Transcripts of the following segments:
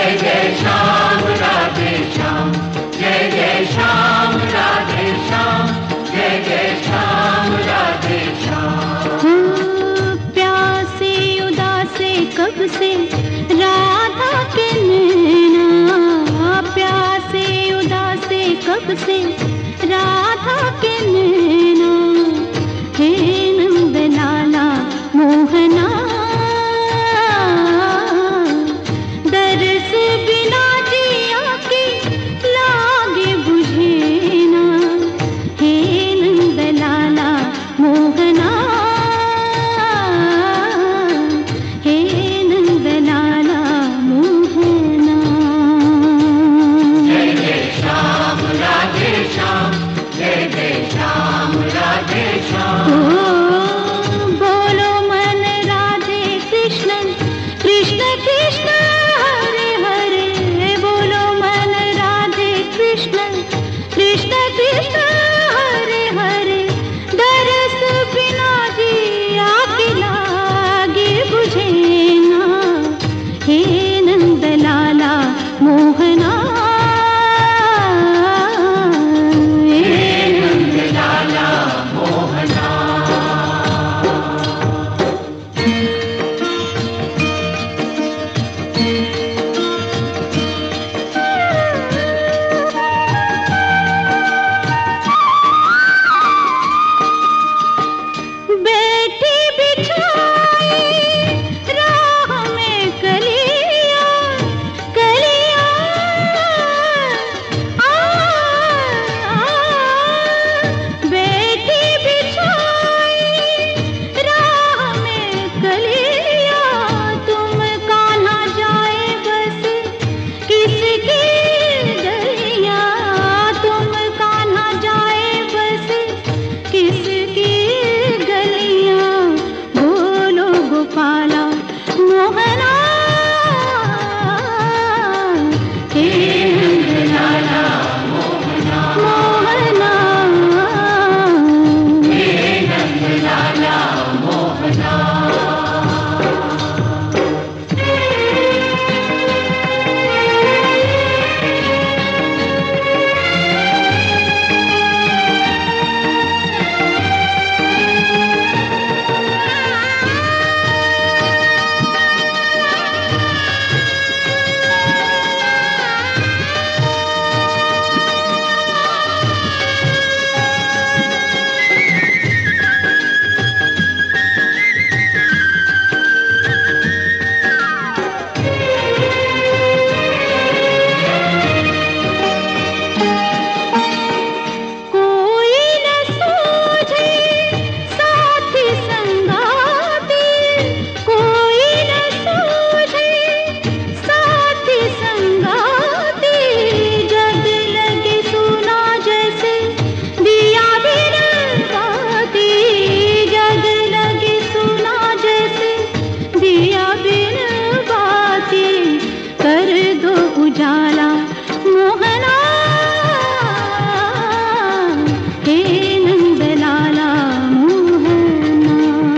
से राधा के नैना, हे नंद लाला मोहना, दरस बिना जिया के लागे बुझे ना, हे नंद लाला मोहना, हे नंद लाला मोहना। जय जय श्याम राधे श्याम, जय जय श्याम राधे श्याम। बोलो मन राधे कृष्ण, कृष्ण कृष्ण हरे हरे, बोलो मन राधे कृष्ण, कृष्ण कृष्ण हरे हरे, दरस बिना जिया के लागे बुझे ना, हे नंद लाला मोहना, उजाला मोहना, हे नंद लाला मोहना।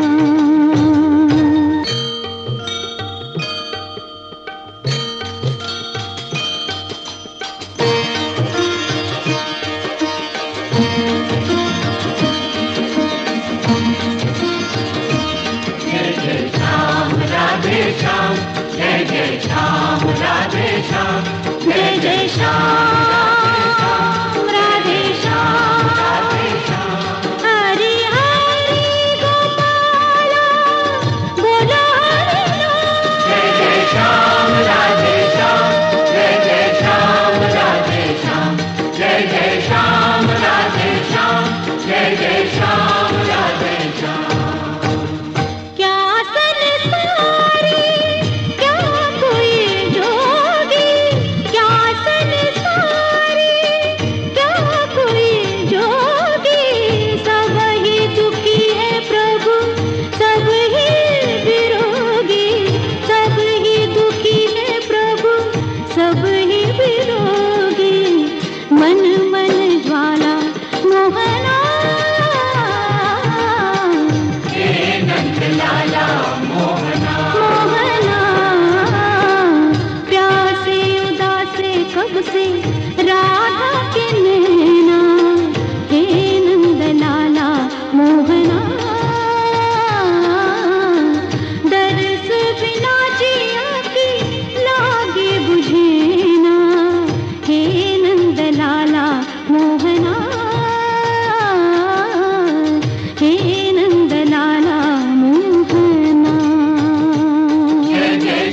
जय जय श्याम राधे श्याम, जय जय श्याम राधे श्याम, जय जय श्याम राधे श्याम, हरि हरि गोपाला बोलो हरि राम। जय जय श्याम राधे श्याम, जय जय श्याम राधे श्याम, जय जय श्याम राधे श्याम, जय जय श्याम राधे श्याम। क्या संसारी, क्या कोई जोगी, क्या संसारी,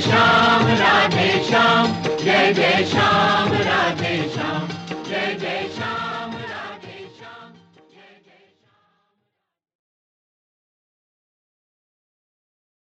श्याम राधे श्याम, जय जय श्याम राधे श्याम,